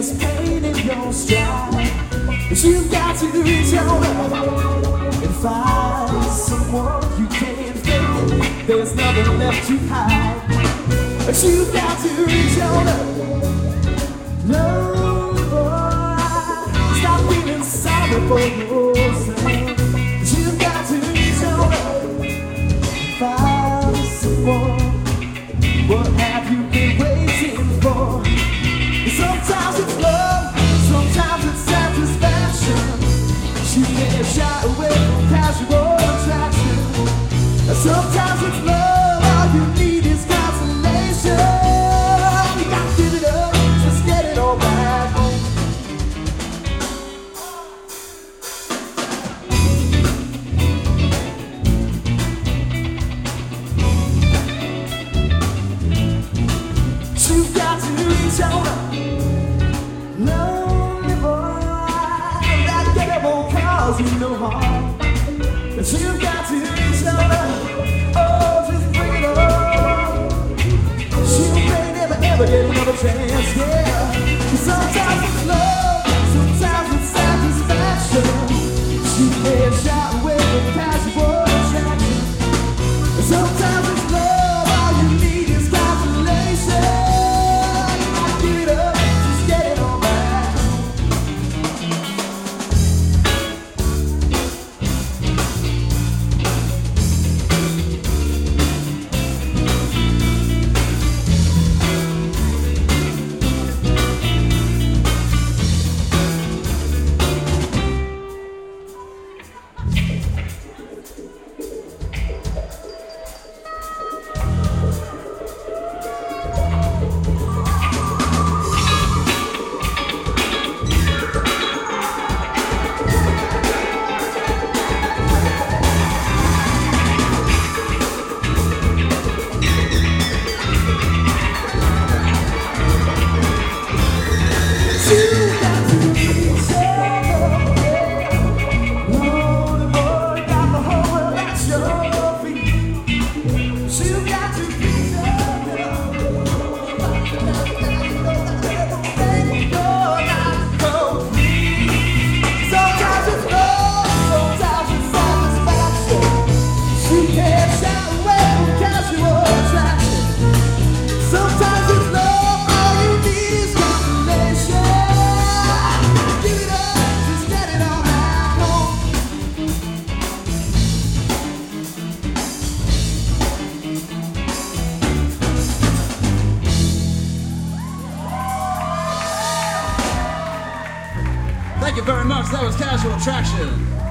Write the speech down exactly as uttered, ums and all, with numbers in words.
there's pain in your stride, but you've got to reach out and find someone you can't fake. There's nothing left to hide, but you've got to reach out. No, boy, stop feeling sorry for yourself. You've got to reach out and find someone. What have you been waiting for? Sometimes it's love, sometimes it's satisfaction. You can't shy away from casual attraction. Sometimes it's love, all you need is consolation. You gotta give it up, just get it all back. You've got to reach out. Lonely boy, that devil won't cause you no harm, but you've got to reach out. Oh, just bring it on. You may never ever get another chance, yeah. Sometimes it's love, sometimes it's satisfaction. You can't shy away from casual attraction. Sometimes it's love, all you need is consolation. Thank you very much. That was Casual Attraction.